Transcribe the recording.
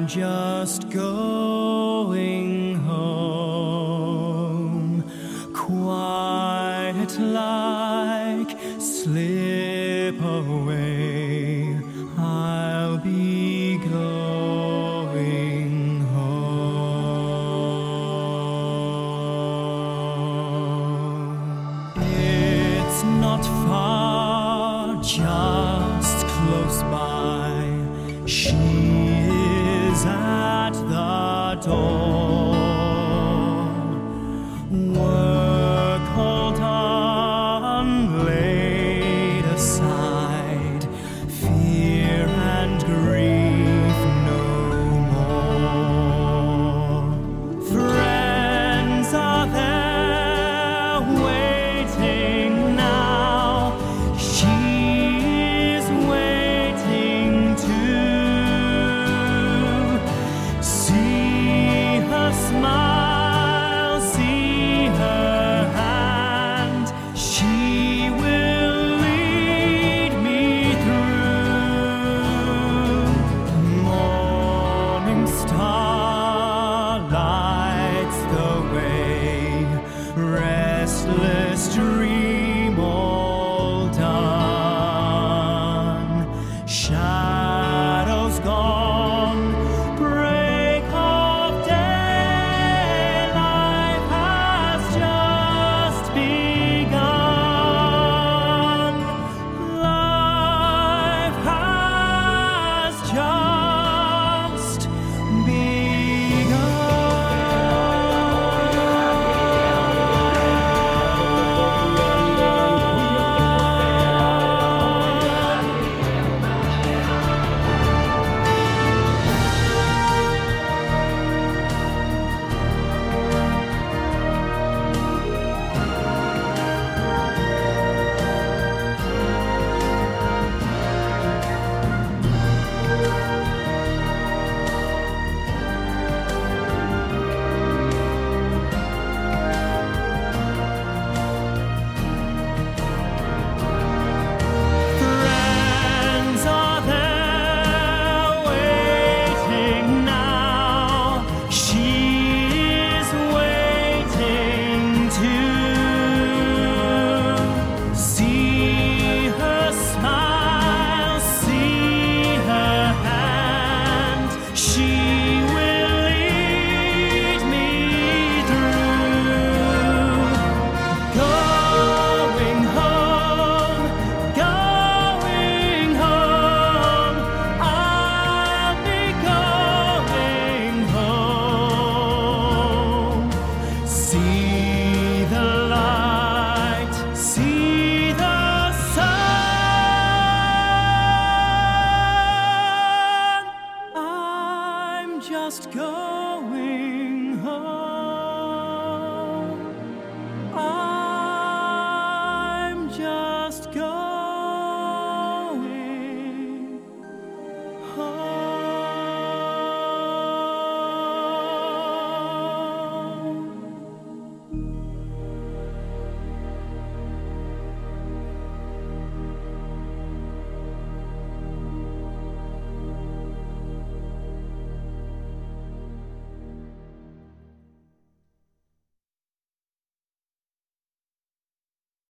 just going home, quiet like slip away. I'll be going home. It's not far, just close by. She is at the door. Work all done, laid aside, fear and grief no more. Friends are there waiting now. She's waiting too. See her smile, see her hand. She will lead me through. Morning star lights the way. Restless dream all done. Shadows gone, break of day. Life has just begun. Life has just friends are there waiting now. She is waiting too. See her smile, see her hand. She will lead me through. Going home, going home. I'll be going home. See the light, see the sun. I'm just going